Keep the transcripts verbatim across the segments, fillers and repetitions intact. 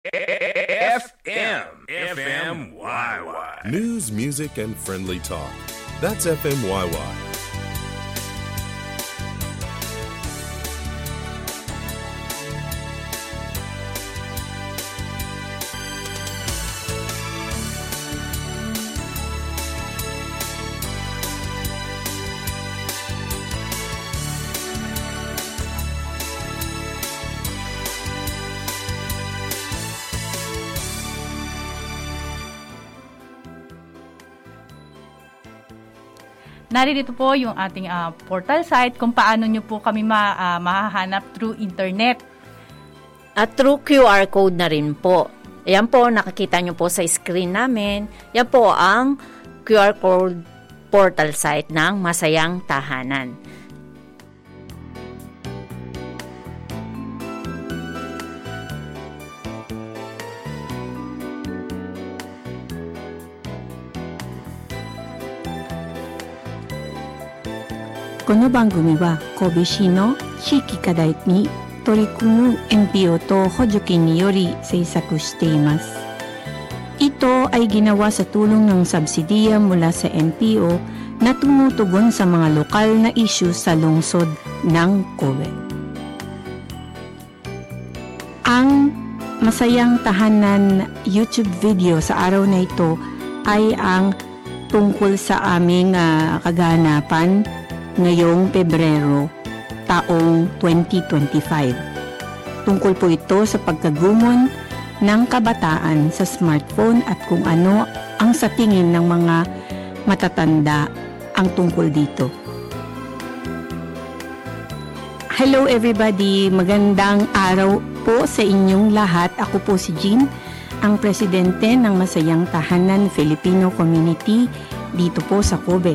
F M. F M Y Y. News, music, and friendly talk. That's F M Y Y. Narito po yung ating uh, portal site kung paano nyo po kami ma, uh, mahahanap through internet. At through Q R code na rin po. Ayan po, nakikita nyo po sa screen namin. Yan po ang Q R code portal site ng Masayang Tahanan. Kono bangumi wa Kobeshi no Shiki Kadai ni torikumu N P O to Hojokin ni yori seisaku shite imasu. Ito ay ginawa sa tulong ng subsidiya mula sa N P O na tumutugon sa mga lokal na issue sa lungsod ng Kobe. Ang Masayang Tahanan YouTube video sa araw na ito ay ang tungkol sa aming uh, kaganapan ngayong Pebrero, taong twenty twenty-five. Tungkol po ito sa pagkagumon ng kabataan sa smartphone at kung ano ang sa tingin ng mga matatanda ang tungkol dito. Hello everybody! Magandang araw po sa inyong lahat. Ako po si Jean, ang presidente ng Masayang Tahanan Filipino Community dito po sa Kobe.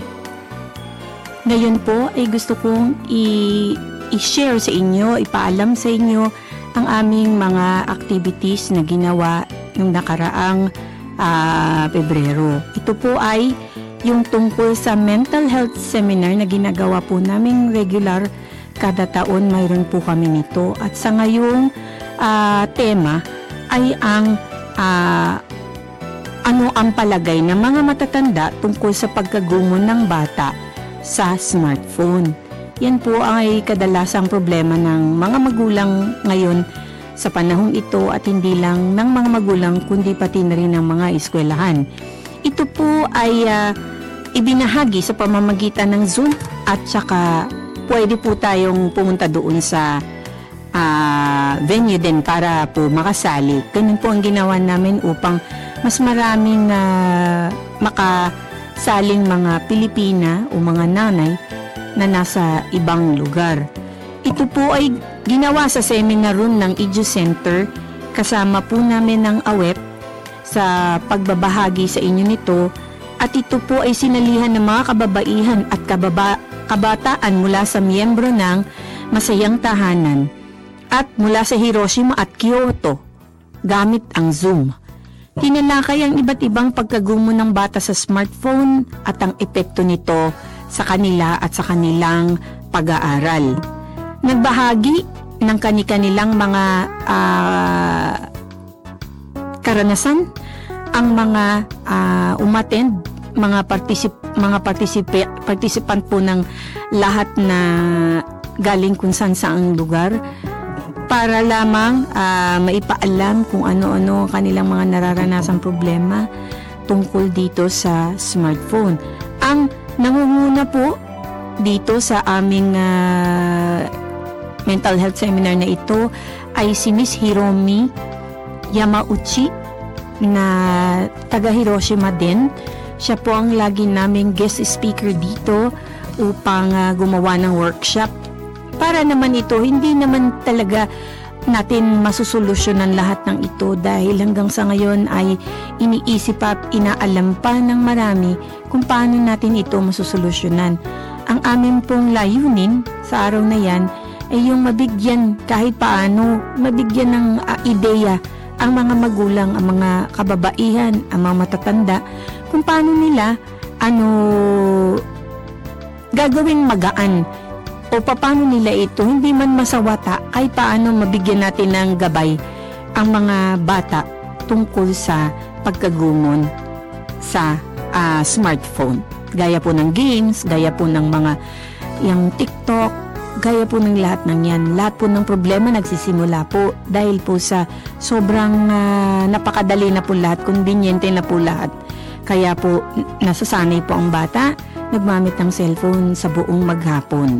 Ngayon po ay gusto kong i- i-share sa inyo, ipaalam sa inyo ang aming mga activities na ginawa ng nakaraang uh, Pebrero. Ito po ay yung tungkol sa mental health seminar na ginagawa po naming regular kada taon, mayroon po kami nito. At sa ngayong uh, tema ay ang uh, ano ang palagay ng mga matatanda tungkol sa pagkagumon ng bata sa smartphone. Yan po ay kadalasang problema ng mga magulang ngayon sa panahong ito at hindi lang ng mga magulang kundi pati na rin ng mga eskwelahan. Ito po ay uh, ibinahagi sa pamamagitan ng Zoom at saka pwede po tayong pumunta doon sa uh, venue din para po makasali. Ganun po ang ginawa namin upang mas maraming uh, maka saling mga Pilipina o mga nanay na nasa ibang lugar. Ito po ay ginawa sa seminar room ng Edu Center. Kasama po namin ng A W E P sa pagbabahagi sa inyo nito at ito po ay sinalihan ng mga kababaihan at kababa, kabataan mula sa miyembro ng Masayang Tahanan at mula sa Hiroshima at Kyoto gamit ang Zoom. Tinalakay ang iba't ibang pagkagumo ng bata sa smartphone at ang epekto nito sa kanila at sa kanilang pag-aaral. Nagbahagi ng kani-kanilang mga uh, karanasan ang mga uh, umattend, mga particip mga participa- participant po ng lahat na galing kung saan saang lugar, para lamang uh, maipaalam kung ano-ano kanilang mga nararanasang problema tungkol dito sa smartphone. Ang nangunguna po dito sa aming uh, mental health seminar na ito ay si Miss Hiromi Yamauchi na taga Hiroshima din. Siya po ang lagi naming guest speaker dito upang uh, gumawa ng workshop. Para naman ito, hindi naman talaga natin masusolusyonan lahat ng ito dahil hanggang sa ngayon ay iniisip at inaalam pa ng marami kung paano natin ito masusolusyonan. Ang amin pong layunin sa araw na yan ay yung mabigyan kahit paano, mabigyan ng uh, ideya ang mga magulang, ang mga kababaihan, ang mga matatanda kung paano nila ano gagawing magaan o paano nila ito hindi man masawata ay paano mabigyan natin ng gabay ang mga bata tungkol sa pagkagumon sa uh, smartphone. Gaya po ng games, gaya po ng mga yung TikTok, gaya po ng lahat ng yan. Lahat po ng problema nagsisimula po dahil po sa sobrang uh, napakadali na po lahat, conveniente na po lahat. Kaya po nasasanay po ang bata, nagmamit ng cellphone sa buong maghapon.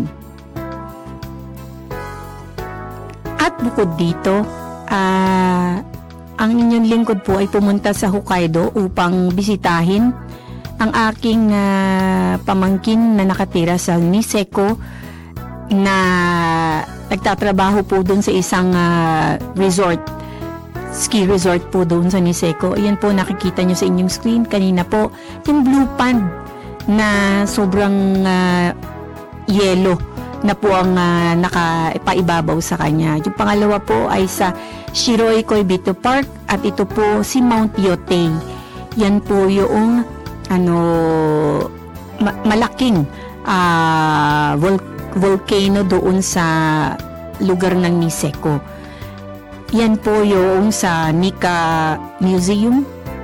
At bukod dito, ah... Uh, ang inyong lingkod po ay pumunta sa Hokkaido upang bisitahin ang aking uh, pamangkin na nakatira sa Niseko na nagtatrabaho po doon sa isang uh, resort, ski resort po doon sa Niseko. Ayan po nakikita nyo sa inyong screen kanina po, yung blue pond na sobrang uh, yellow na po ang uh, nakapaibabaw sa kanya. Yung pangalawa po ay sa Shiroi Koibito Park at ito po si Mount Yotei. Yan po yung ano ma- malaking uh, vol- volcano doon sa lugar ng Niseko. Yan po yung sa Nika Museum.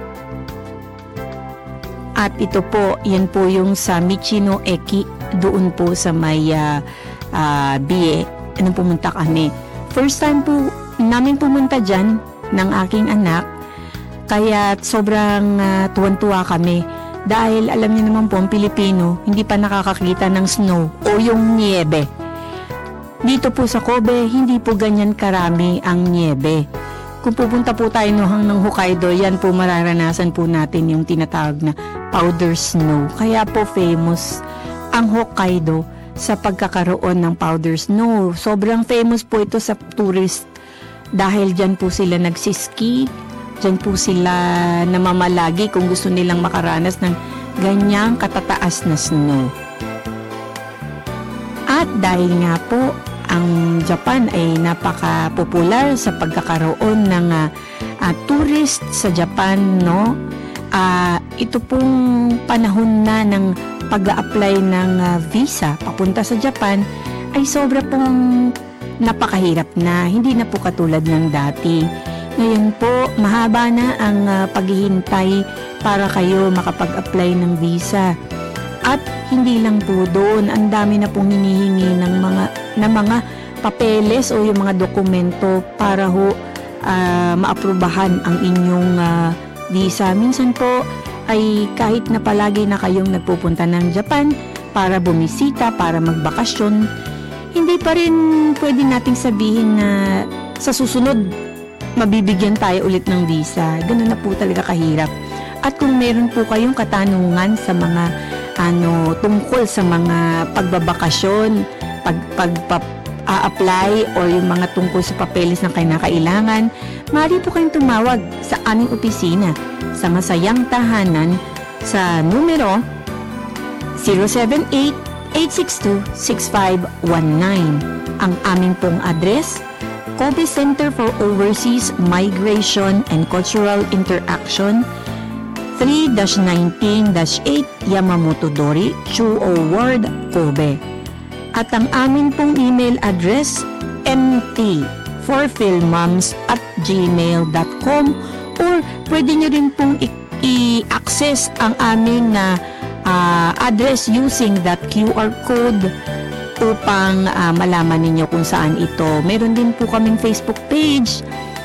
At ito po, yan po yung sa Michino Eki, doon po sa may uh, uh, Bie, anong pumunta kami. First time po namin pumunta dyan ng aking anak, kaya sobrang uh, tuwan-tuwa kami. Dahil alam niyo naman po, ang Pilipino, hindi pa nakakakita ng snow o yung niebe. Dito po sa Kobe, hindi po ganyan karami ang niebe. Kung pupunta po tayo nohang ng Hokkaido, yan po mararanasan po natin yung tinatawag na powder snow. Kaya po famous ang Hokkaido sa pagkakaroon ng powder snow. Sobrang famous po ito sa tourist dahil dyan po sila nagsiski, dyan po sila namamalagi kung gusto nilang makaranas ng ganyang katataas na snow. At dahil nga po ang Japan ay napaka-popular sa pagkakaroon ng uh, uh, tourist sa Japan, no? Uh, ito pong panahon na ng pag-a-apply ng uh, visa papunta sa Japan ay sobra pong napakahirap na, hindi na po katulad ng dati. Ngayon po, mahaba na ang uh, paghihintay para kayo makapag-apply ng visa. At hindi lang po doon, ang dami na pong hinihingi ng mga, ng mga papeles o yung mga dokumento para ho uh, maaprubahan ang inyong uh, visa. Minsan po ay kahit na palagi na kayong nagpupunta ng Japan para bumisita, para magbakasyon, hindi pa rin pwede nating sabihin na sa susunod mabibigyan tayo ulit ng visa. Ganun na po talaga kahirap. At kung meron po kayong katanungan sa mga ano tungkol sa mga pagbabakasyon, pag pag a-apply o yung mga tungkol sa papeles na kinakailangan, maaari po kayong tumawag sa aming opisina sa Masayang Tahanan sa numero zero seven eight, eight six two, six five one nine. Ang aming pong address, Kobe Center for Overseas Migration and Cultural Interaction, three nineteen eight Yamamoto Dori, Chuo Ward, Kobe. At ang amin pong email address, m t for filmoms at gmail dot com, or pwede nyo rin pong i-access ang aming na uh, address using that Q R code upang uh, malaman ninyo kung saan ito. Meron din po kaming Facebook page.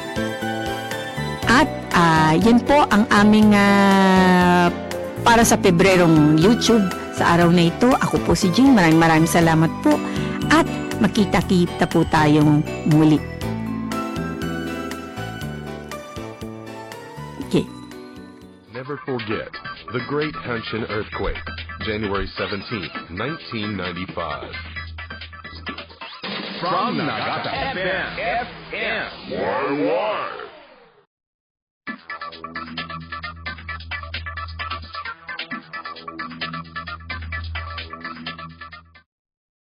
At uh, yan po ang aming uh, para sa Pebrerong YouTube sa araw na ito. Ako po si Jean. Maraming maraming salamat po. At makita-kita po tayong muli. Okay. Never forget the Great Hanshin Earthquake, January seventeenth, nineteen ninety-five. From Nagata F M, F M Y Y.